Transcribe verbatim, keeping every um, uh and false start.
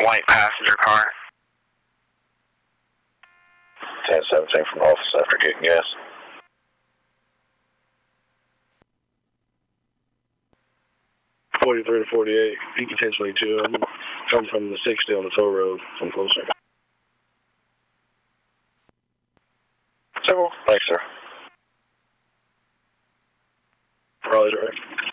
a white passenger car. ten seventeen from office after getting gas. forty-three to forty-eight, peak potentially two. I'm coming from the sixty on the toll road, from closer. Civil. Thanks, sir. Raleigh direct.